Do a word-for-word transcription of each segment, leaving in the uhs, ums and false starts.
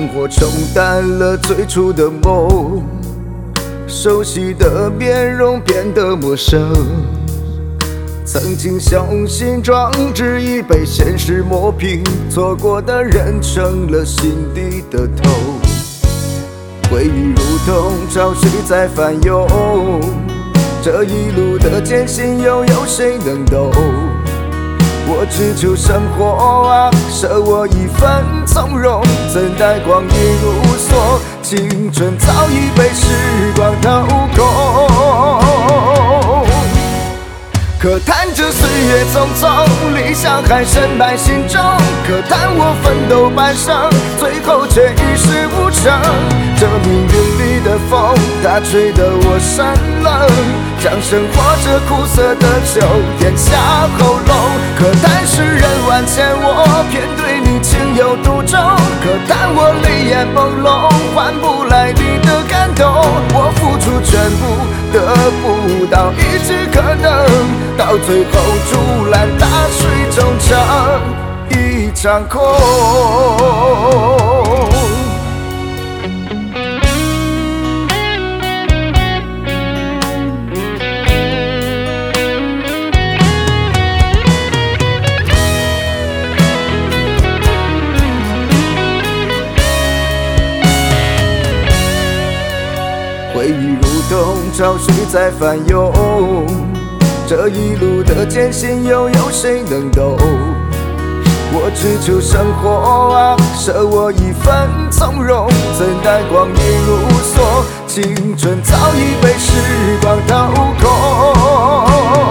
生活冲淡了最初的梦，熟悉的面容变得陌生。曾经相信壮志已被现实磨平，错过的人成了心底的痛。回忆如同潮水在翻涌，这一路的艰辛又有谁能懂？我只求生活啊，舍我一份从容，怎奈光阴如梭，青春早已被时光掏空。可叹这岁月匆匆，理想还深埋心中，可叹我奋斗半生，最后却一事无成。这命运里的风，它吹得我生冷，将生活这苦涩的酒咽下喉咙。可叹世人万千，我偏对你情有独钟。可叹我泪眼朦胧，换不来你的感动。我付出全部，得不到一句可能，到最后竹篮打水终成一场空。回忆如同潮水在翻涌，这一路的艰辛又有谁能懂？我只求生活啊，舍我一份从容，怎奈光阴如梭，青春早已被时光掏空。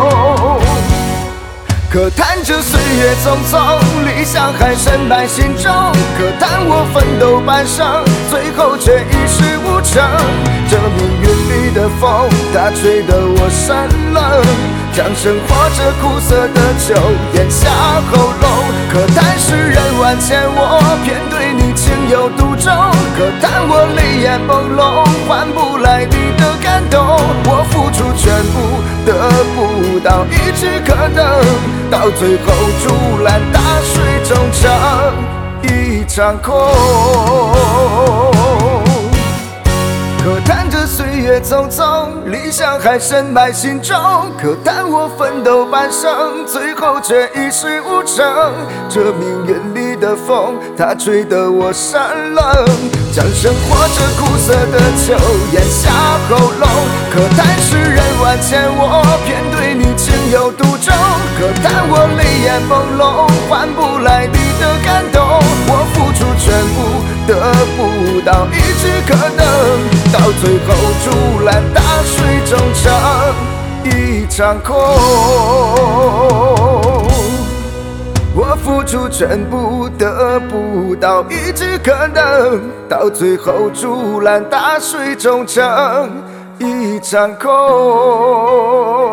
可叹这岁月匆匆，理想还深埋心中。可叹我奋斗半生，最后却一事无成。这命运里的风，它吹得我生冷，将生活这苦涩的酒咽下喉咙。可叹世人万千，我偏对你情有独钟。可叹我泪眼朦胧，换不来你的感动。我付出全部，得不到一句可能，到最后竹篮打水终成一场空。可叹这岁月匆匆，理想还深埋心中。可叹我奋斗半生，最后却一事无成。这命运里的风，它吹得我生冷，将生活这苦涩的酒咽下喉咙。可叹世人万千，我偏对你情有独钟。可叹我泪眼朦胧，换不来你的感动。我付出全部，得不到一句可能，到最后竹篮打水终成一场空。我付出全部，得不到一句可能，到最后竹篮打水终成一场空。